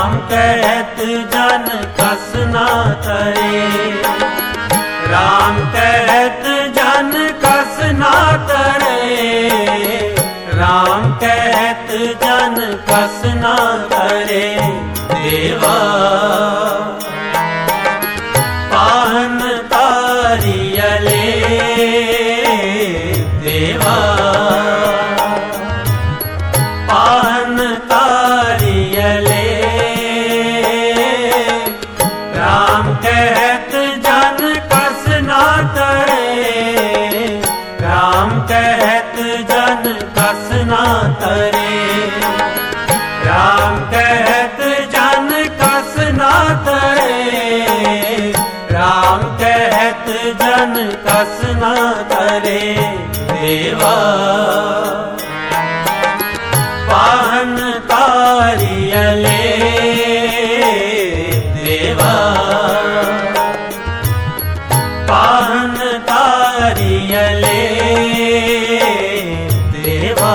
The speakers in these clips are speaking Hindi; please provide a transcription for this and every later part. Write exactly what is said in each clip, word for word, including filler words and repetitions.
राम कहत जन कस ना करे, राम कहत जन कस ना करे, राम कहत जन कस ना करे। देवा पाहन तारियले, देवा पाहन तारियले, राम कहत जन कस ना करे, राम कहत जन कस ना करे, राम कहत जन कस ना करे, राम कहत जन कस ना करे। देवा पाहन तारियले, देवा पाहन तारियले, देवा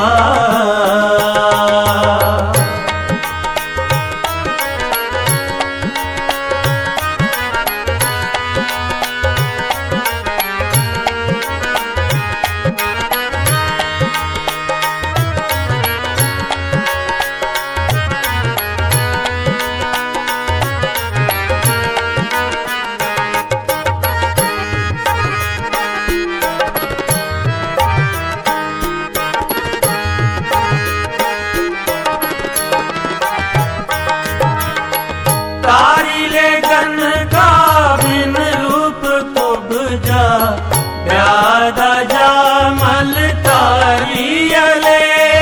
तारिले गन का बिन रूप कुबजा, व्यादा जामल तारियले,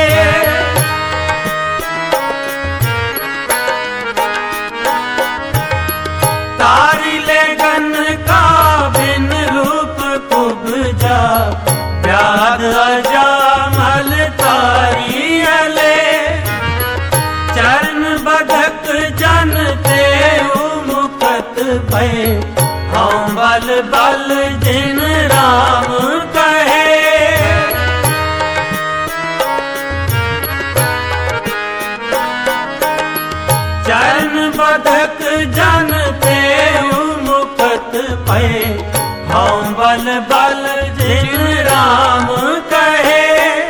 तारिले गन का बिन रूप कुबजा, व्यादा जामल तारियले, चरण बधक जन ते मुकत पे, हम बल बल जिन राम कहे, चरण बधक जन ते मुकत पे, हम बल बल जिन राम कहे,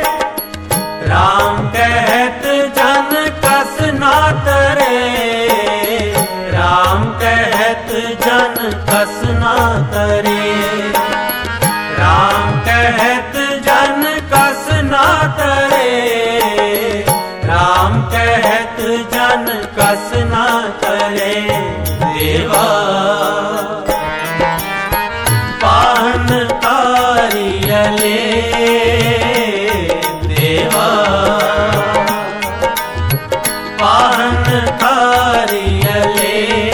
राम कहत जन कस ना करे, राम कहत जन कस ना करे, राम कहत जन कस ना करे, राम कहत जन कस ना करे। देवा पाहन तारियले, देवा पाहन तारियले,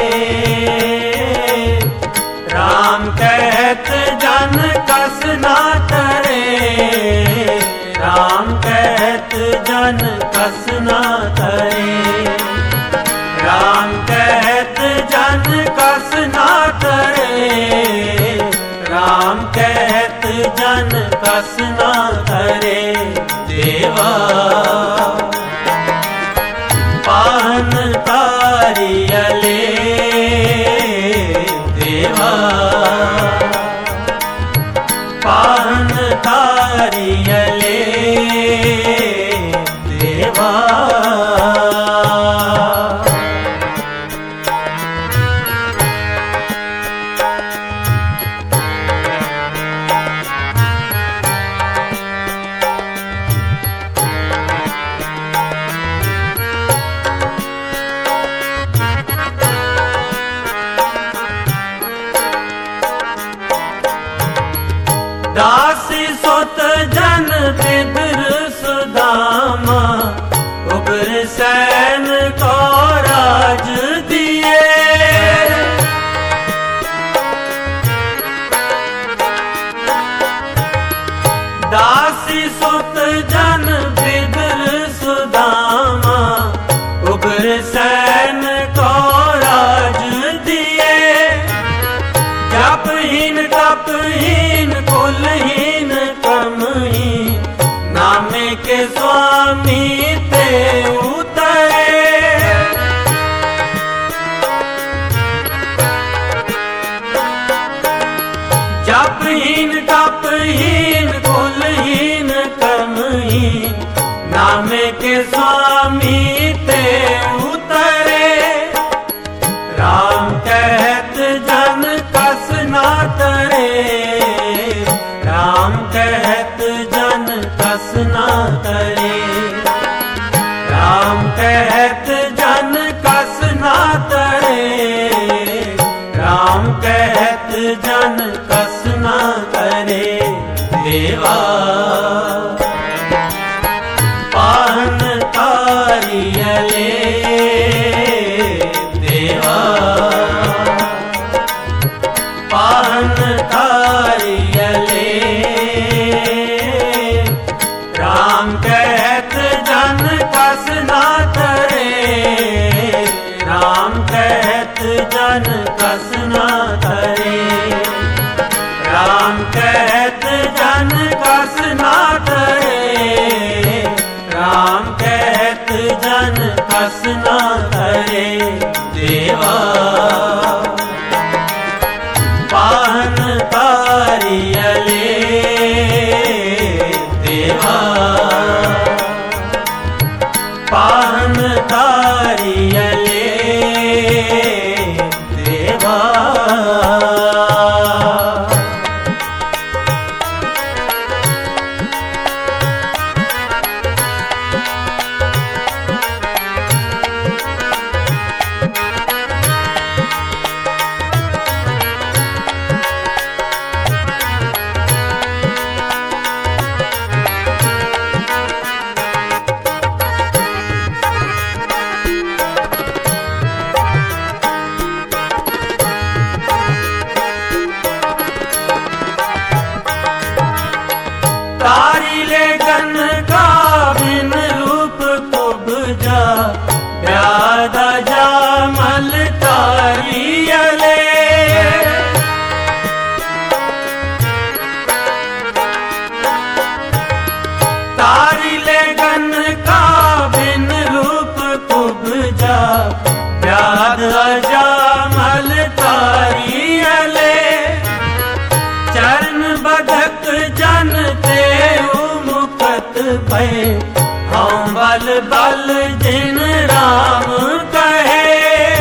राम कहत जन कस ना करे, राम कहत जन कस ना करे, राम कहत जन कस ना करे, राम कहत जन कस ना करे। देवा पाहन तारियले, देवा पाहन तारियले, देवा स्वामी ते उतरे। राम कहत जन कस ना तरे, राम कहत जन कस ना तरे। राम कहत जन कस ना तरे, राम कहत जन कस ना करे। देवा पाहन तारियले, देवा पाहन तारियले। राम कहत जन कस ना तरे, राम कहत जन कस ना तरे। राम कहत जन कस ना तरे, राम कहत जन कस ना तरे। देवा पाहन तारियले, देवा पाहन तारियले। देवा तारिले गन का बिन रूप कुबजा, प्यादा जामल तारियले। तारिले गन का बिन रूप कुबजा, प्यादा जामल तारियले। चरण बधक जन ते मुकत पे, हम बल बल जिन राम कहे।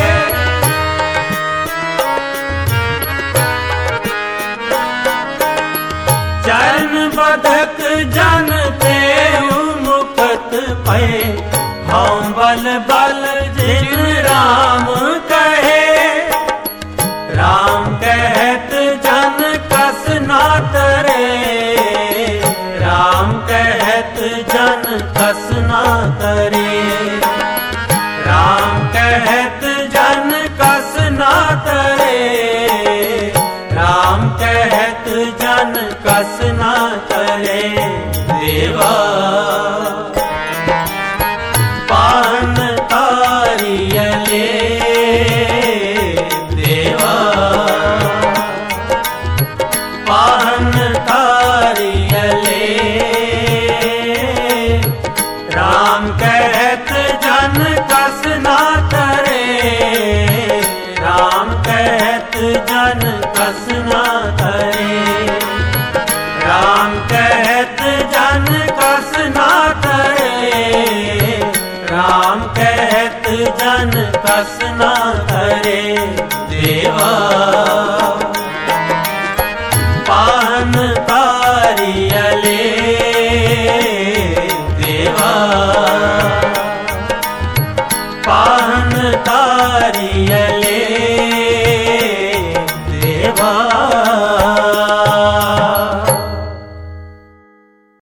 चरण बधक जन ते मुकत पे, हम बल बल जिन राम कहे। राम कहत जन कस ना तरे, राम कहत जन कस ना तरे। राम कहत जन कस ना तरे, राम कहत जन कस ना तरे। देवा पाहन तारियले, देवा पाहन तारियले। राम कहत जन कस ना तरे, राम कहत जन कस ना तरे। राम कहत जन कस ना तरे, राम कहत जन कस ना तरे। देवा पाहन तारियले, देवा पाहन तारियले। देवा